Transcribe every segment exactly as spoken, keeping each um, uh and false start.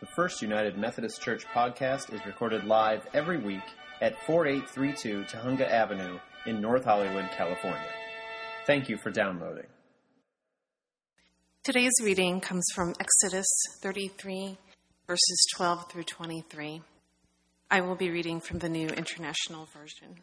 The First United Methodist Church podcast is recorded live every week at forty-eight thirty-two Tujunga Avenue in North Hollywood, California. Thank you for downloading. Today's reading comes from Exodus thirty-three, verses twelve through twenty-three. I will be reading from the New International Version.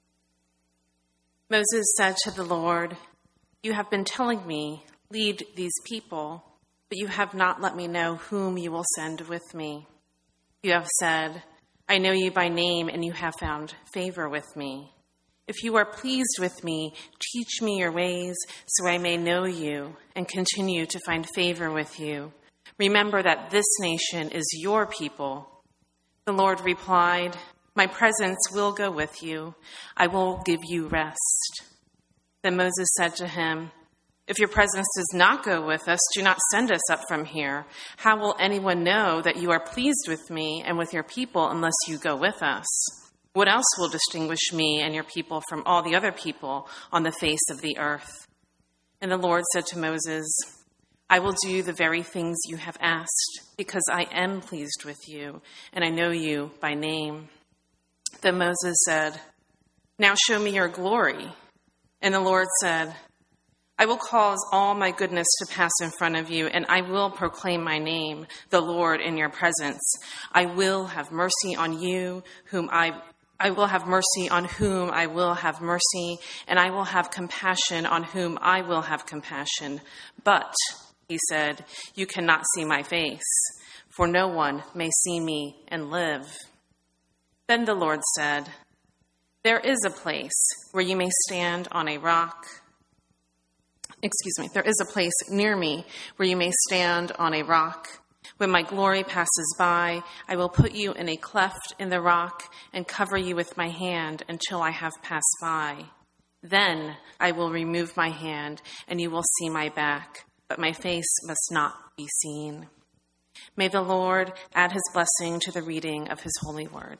Moses said to the Lord, "You have been telling me, lead these people, but you have not let me know whom you will send with me. You have said, I know you by name, and you have found favor with me. If you are pleased with me, teach me your ways so I may know you and continue to find favor with you. Remember that this nation is your people." The Lord replied, "My presence will go with you. I will give you rest." Then Moses said to him, "If your presence does not go with us, do not send us up from here. How will anyone know that you are pleased with me and with your people unless you go with us? What else will distinguish me and your people from all the other people on the face of the earth?" And the Lord said to Moses, "I will do the very things you have asked, because I am pleased with you, and I know you by name." Then Moses said, "Now show me your glory." And the Lord said, "I will cause all my goodness to pass in front of you, and I will proclaim my name, the Lord, in your presence. I will have mercy on you, whom I I will have mercy on whom I will have mercy, and I will have compassion on whom I will have compassion. But," he said, "you cannot see my face, for no one may see me and live." Then the Lord said, "There is a place where you may stand on a rock. Excuse me, there is a place near me where you may stand on a rock. When my glory passes by, I will put you in a cleft in the rock and cover you with my hand until I have passed by. Then I will remove my hand and you will see my back, but my face must not be seen." May the Lord add his blessing to the reading of his holy word.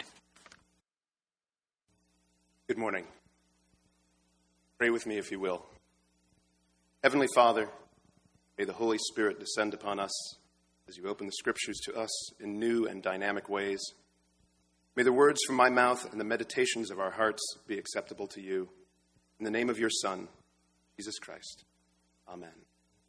Good morning. Pray with me if you will. Heavenly Father, may the Holy Spirit descend upon us as you open the Scriptures to us in new and dynamic ways. May the words from my mouth and the meditations of our hearts be acceptable to you. In the name of your Son, Jesus Christ. Amen.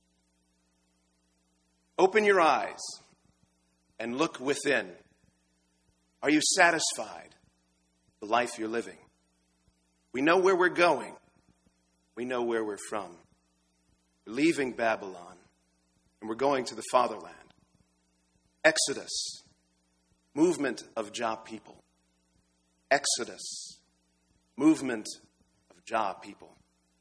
Open your eyes and look within. Are you satisfied with the life you're living? We know where we're going. We know where we're from. We're leaving Babylon, and we're going to the fatherland. Exodus, movement of Jah people. Exodus, movement of Jah people.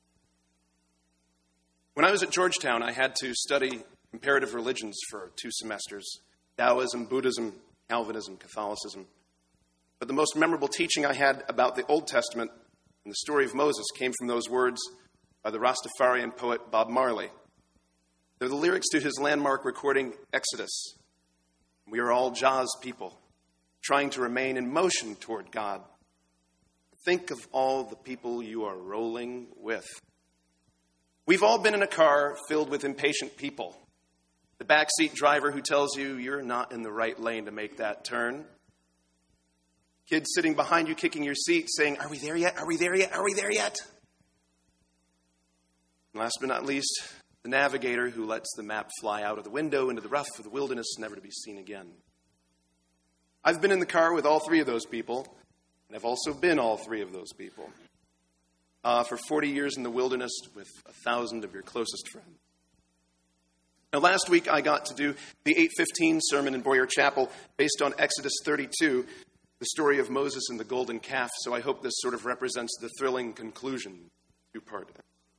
When I was at Georgetown, I had to study comparative religions for two semesters: Taoism, Buddhism, Calvinism, Catholicism. But the most memorable teaching I had about the Old Testament and the story of Moses came from those words by the Rastafarian poet Bob Marley. They're the lyrics to his landmark recording, Exodus. We are all Jah's people, trying to remain in motion toward God. Think of all the people you are rolling with. We've all been in a car filled with impatient people. The backseat driver who tells you you're not in the right lane to make that turn. Kids sitting behind you kicking your seat saying, "Are we there yet? Are we there yet? Are we there yet?" And last but not least, the navigator who lets the map fly out of the window into the rough of the wilderness, never to be seen again. I've been in the car with all three of those people, and I've also been all three of those people. Uh, for forty years in the wilderness with a thousand of your closest friends. Now, last week I got to do the eight fifteen sermon in Boyer Chapel based on Exodus thirty-two, the story of Moses and the golden calf, so I hope this sort of represents the thrilling conclusion two-part.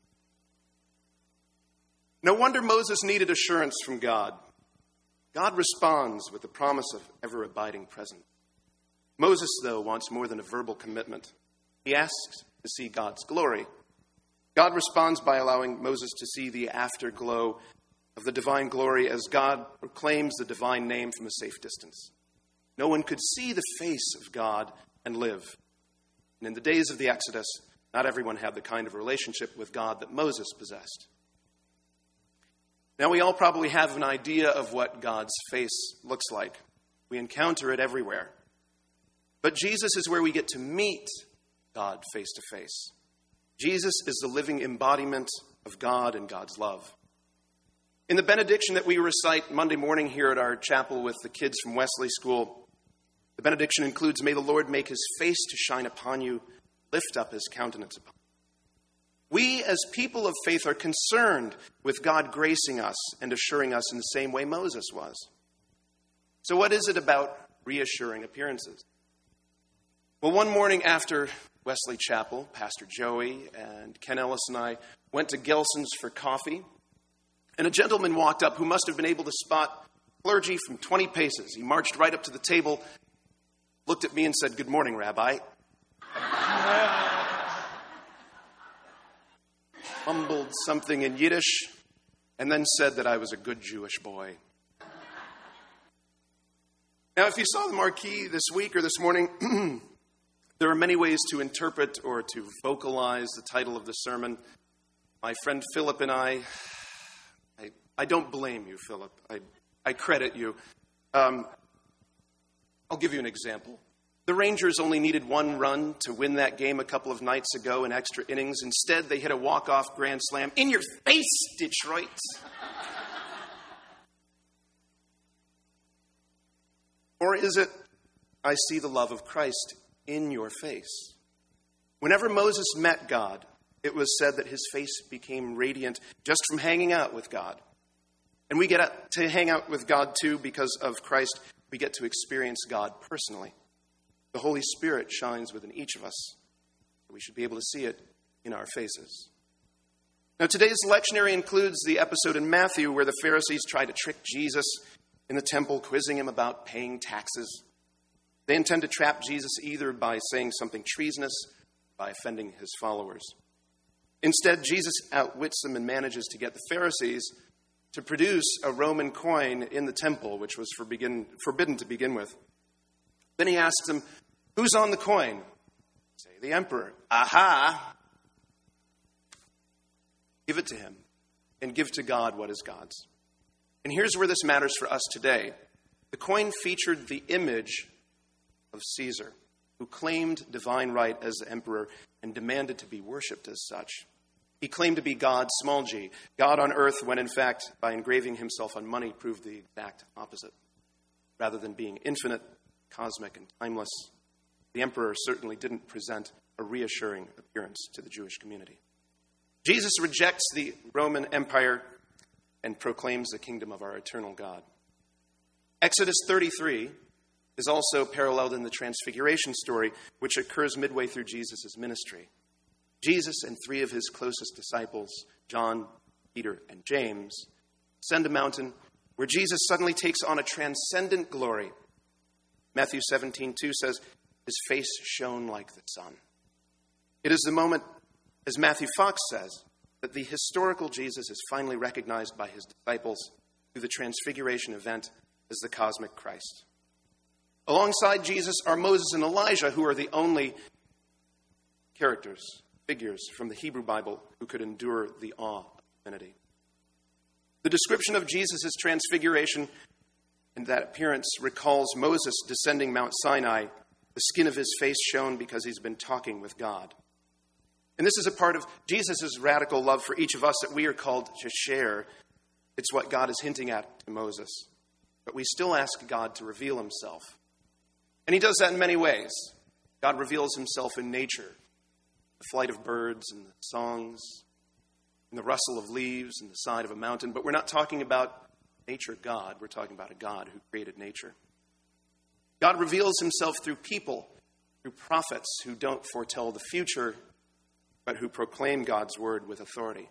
No wonder Moses needed assurance from God. God responds with the promise of ever-abiding presence. Moses, though, wants more than a verbal commitment. He asks to see God's glory. God responds by allowing Moses to see the afterglow of the divine glory as God proclaims the divine name from a safe distance. No one could see the face of God and live. And in the days of the Exodus, not everyone had the kind of relationship with God that Moses possessed. Now, we all probably have an idea of what God's face looks like. We encounter it everywhere. But Jesus is where we get to meet God face to face. Jesus is the living embodiment of God and God's love. In the benediction that we recite Monday morning here at our chapel with the kids from Wesley School, the benediction includes, "May the Lord make his face to shine upon you, lift up his countenance upon you." We as people of faith are concerned with God gracing us and assuring us in the same way Moses was. So what is it about reassuring appearances? Well, one morning after Wesley Chapel, Pastor Joey and Ken Ellis and I went to Gelson's for coffee, and a gentleman walked up who must have been able to spot clergy from twenty paces. He marched right up to the table, looked at me and said, "Good morning, Rabbi." Mumbled something in Yiddish, and then said that I was a good Jewish boy. Now, if you saw the marquee this week or this morning, there are many ways to interpret or to vocalize the title of the sermon. My friend Philip and I, I, I don't blame you, Philip. I, I credit you. Um, I'll give you an example. The Rangers only needed one run to win that game a couple of nights ago in extra innings. Instead, they hit a walk-off grand slam. In your face, Detroit! Or is it, I see the love of Christ in your face? Whenever Moses met God, it was said that his face became radiant just from hanging out with God. And we get to hang out with God too because of Christ. We get to experience God personally. The Holy Spirit shines within each of us. We should be able to see it in our faces. Now, today's lectionary includes the episode in Matthew where the Pharisees try to trick Jesus in the temple, quizzing him about paying taxes. They intend to trap Jesus either by saying something treasonous or by offending his followers. Instead, Jesus outwits them and manages to get the Pharisees to produce a Roman coin in the temple, which was forbidden, forbidden to begin with. Then he asks them, "Who's on the coin?" Say, "The emperor." "Aha!" Give it to him and give to God what is God's. And here's where this matters for us today. The coin featured the image of Caesar, who claimed divine right as the emperor and demanded to be worshipped as such. He claimed to be God, small g, God on earth, when in fact, by engraving himself on money, proved the exact opposite. Rather than being infinite, cosmic, and timeless, the emperor certainly didn't present a reassuring appearance to the Jewish community. Jesus rejects the Roman Empire and proclaims the kingdom of our eternal God. Exodus thirty-three is also paralleled in the Transfiguration story, which occurs midway through Jesus' ministry. Jesus and three of his closest disciples, John, Peter, and James, ascend a mountain where Jesus suddenly takes on a transcendent glory. Matthew seventeen two says, his face shone like the sun. It is the moment, as Matthew Fox says, that the historical Jesus is finally recognized by his disciples through the Transfiguration event as the cosmic Christ. Alongside Jesus are Moses and Elijah, who are the only characters, figures from the Hebrew Bible who could endure the awe of divinity. The description of Jesus' transfiguration and that appearance recalls Moses descending Mount Sinai. The skin of his face shone because he's been talking with God. And this is a part of Jesus' radical love for each of us that we are called to share. It's what God is hinting at to Moses. But we still ask God to reveal himself. And he does that in many ways. God reveals himself in nature, the flight of birds and the songs, and the rustle of leaves and the side of a mountain. But we're not talking about nature God. We're talking about a God who created nature. God reveals himself through people, through prophets who don't foretell the future, but who proclaim God's word with authority.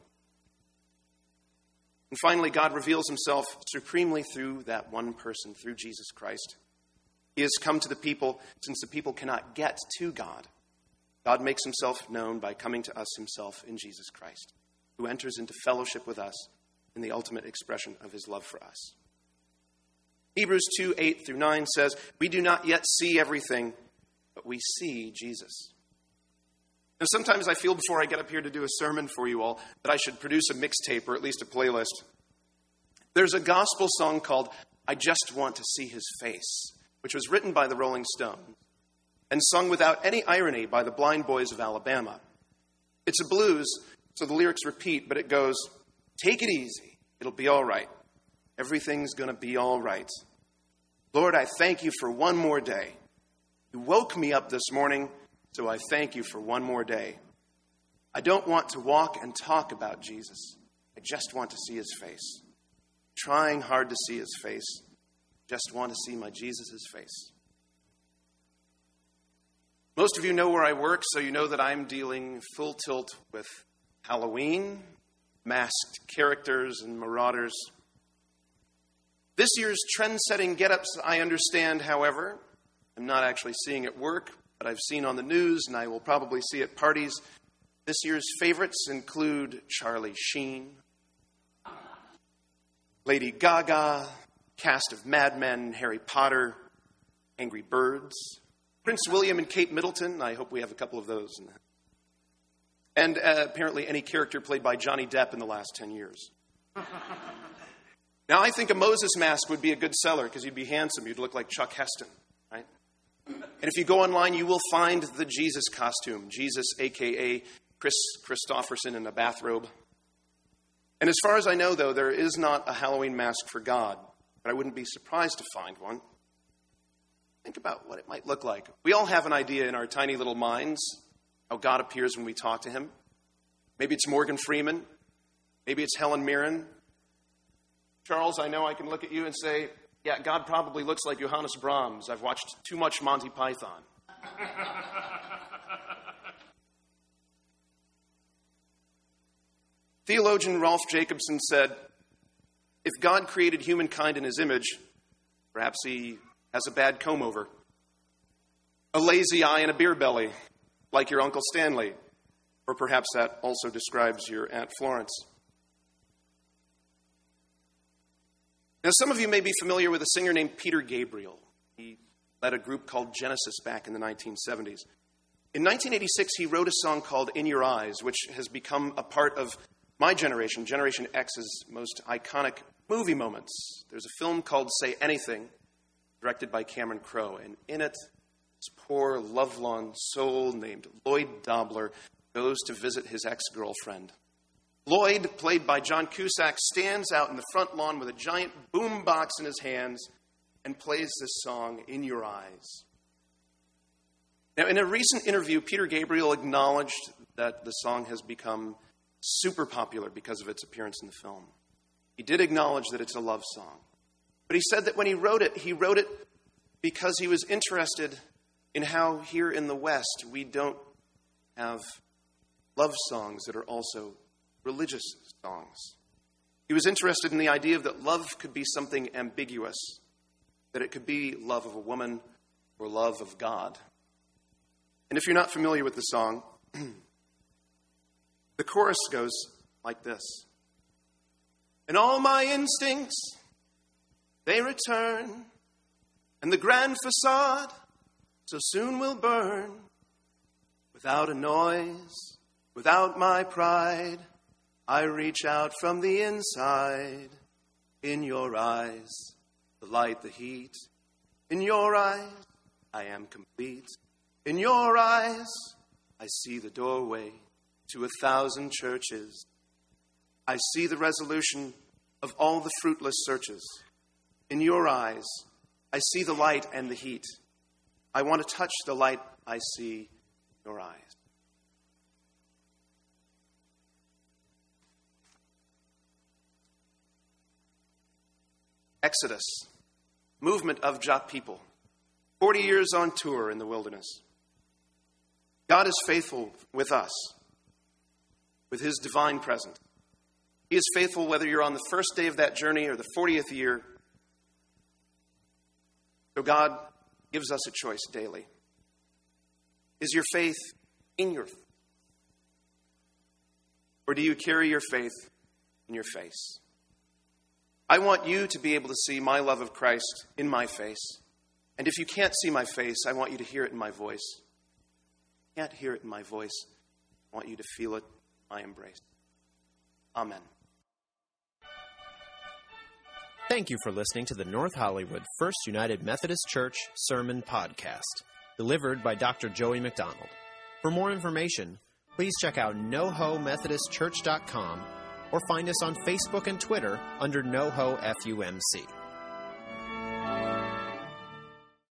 And finally, God reveals himself supremely through that one person, through Jesus Christ. He has come to the people since the people cannot get to God. God makes himself known by coming to us himself in Jesus Christ, who enters into fellowship with us in the ultimate expression of his love for us. Hebrews two, eight through nine says, we do not yet see everything, but we see Jesus. Now, sometimes I feel before I get up here to do a sermon for you all that I should produce a mixtape or at least a playlist. There's a gospel song called I Just Want to See His Face which was written by the Rolling Stones and sung without any irony by the Blind Boys of Alabama. It's a blues, so the lyrics repeat, but it goes, "Take it easy. It'll be all right. Everything's going to be all right. Lord, I thank you for one more day. You woke me up this morning, so I thank you for one more day. I don't want to walk and talk about Jesus. I just want to see his face. Trying hard to see his face. Just want to see my Jesus' face." Most of you know where I work, so you know that I'm dealing full tilt with Halloween, masked characters, and marauders. This year's trend-setting get-ups, I understand, however, I'm not actually seeing at work, but I've seen on the news, and I will probably see at parties. This year's favorites include Charlie Sheen, Lady Gaga, cast of Mad Men, Harry Potter, Angry Birds, Prince William and Kate Middleton. I hope we have a couple of those. In that. And uh, apparently any character played by Johnny Depp in the last ten years. Now, I think a Moses mask would be a good seller because you'd be handsome. You'd look like Chuck Heston, right? And if you go online, you will find the Jesus costume. Jesus, a k a. Chris Christopherson in a bathrobe. And as far as I know, though, there is not a Halloween mask for God. But I wouldn't be surprised to find one. Think about what it might look like. We all have an idea in our tiny little minds how God appears when we talk to him. Maybe it's Morgan Freeman. Maybe it's Helen Mirren. Charles, I know I can look at you and say, yeah, God probably looks like Johannes Brahms. I've watched too much Monty Python. Theologian Rolf Jacobson said, if God created humankind in his image, perhaps he has a bad comb-over, a lazy eye and a beer belly, like your Uncle Stanley, or perhaps that also describes your Aunt Florence. Now, some of you may be familiar with a singer named Peter Gabriel. He led a group called Genesis back in the nineteen seventies. In nineteen eighty-six, he wrote a song called In Your Eyes, which has become a part of my generation, Generation X's most iconic movie moments. There's a film called Say Anything, directed by Cameron Crowe, and in it, this poor, lovelorn soul named Lloyd Dobler goes to visit his ex-girlfriend. Lloyd, played by John Cusack, stands out in the front lawn with a giant boom box in his hands and plays this song, In Your Eyes. Now, in a recent interview, Peter Gabriel acknowledged that the song has become super popular because of its appearance in the film. He did acknowledge that it's a love song. But he said that when he wrote it, he wrote it because he was interested in how here in the West we don't have love songs that are also religious songs. He was interested in the idea that love could be something ambiguous, that it could be love of a woman or love of God. And if you're not familiar with the song, the chorus goes like this. And all my instincts, they return, and the grand facade so soon will burn. Without a noise, without my pride, I reach out from the inside. In your eyes, the light, the heat. In your eyes, I am complete. In your eyes, I see the doorway to a thousand churches. I see the resolution of all the fruitless searches. In your eyes, I see the light and the heat. I want to touch the light I see in your eyes. Exodus, movement of Jah people, forty years on tour in the wilderness. God is faithful with us, with his divine presence. He is faithful whether you're on the first day of that journey or the fortieth year. So God gives us a choice daily. Is your faith in your faith? Or do you carry your faith in your face? I want you to be able to see my love of Christ in my face. And if you can't see my face, I want you to hear it in my voice. If you can't hear it in my voice, I want you to feel it in my embrace. Amen. Thank you for listening to the North Hollywood First United Methodist Church Sermon Podcast, delivered by Doctor Joey McDonald. For more information, please check out no ho methodist church dot com or find us on Facebook and Twitter under NoHo F U M C.